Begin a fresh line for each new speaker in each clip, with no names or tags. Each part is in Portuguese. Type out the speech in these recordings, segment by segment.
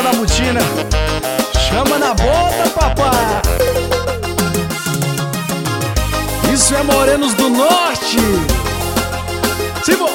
na botina. Chama na bota, papá. Isso é Morenos do Norte. Simbora.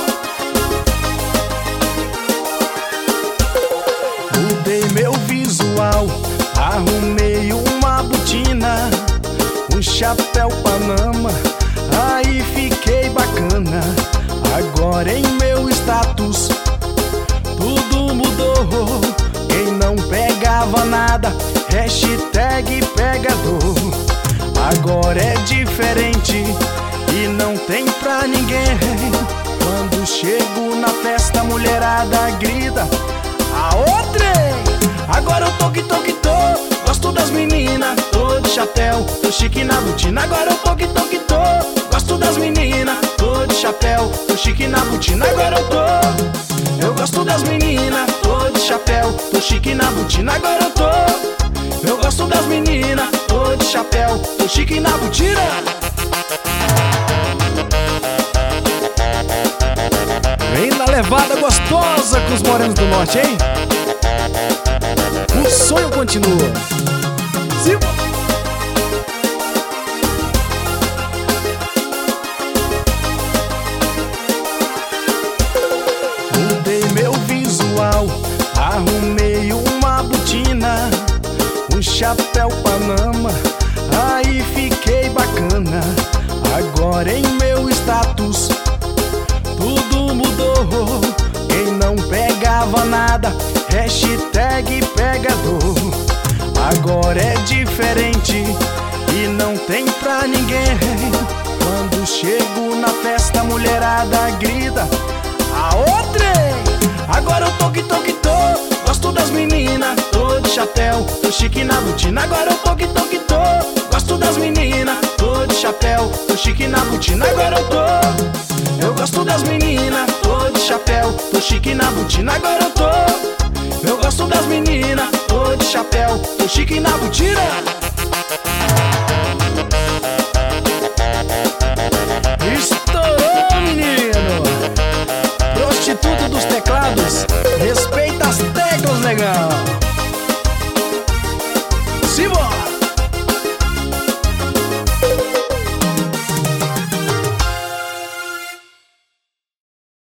Mudei meu visual, arrumei uma botina, um chapéu Panama, aí fiquei bacana. Agora em meu status tudo mudou. Quem não pegava nada, hashtag pegador. Agora é diferente e não tem pra ninguém. Quando chego na festa, a mulherada grita: aô, trem! Agora eu tô que tô, gosto das meninas, tô de chapéu, tô chique na botina. Agora eu tô que tô, gosto das meninas, tô de chapéu, tô chique na botina. Agora eu gosto das meninas, tô de chapéu, tô chique na botina. Agora eu gosto das meninas, tô de chapéu, tô chique na botina. Vem na levada gostosa com os Morenos do Norte, hein? O sonho continua. Simbora. Mudei meu visual, arrumei uma botina, um chapéu Panama, aí fiquei bacana. Agora em meu status tudo mudou. Quem não pegava nada, hashtag pegador. Agora é diferente e não tem pra ninguém. Quando chego na festa, a mulherada grita: aô, trem! Agora eu tô que tô, gosto das meninas, tô de chapéu, tô chique na botina. Agora eu tô que tô, gosto das meninas, tô de chapéu, tô chique na botina. Agora eu gosto das meninas, tô de chapéu, tô chique na botina. Agora eu gosto das meninas, tô de chapéu, tô chique na botina.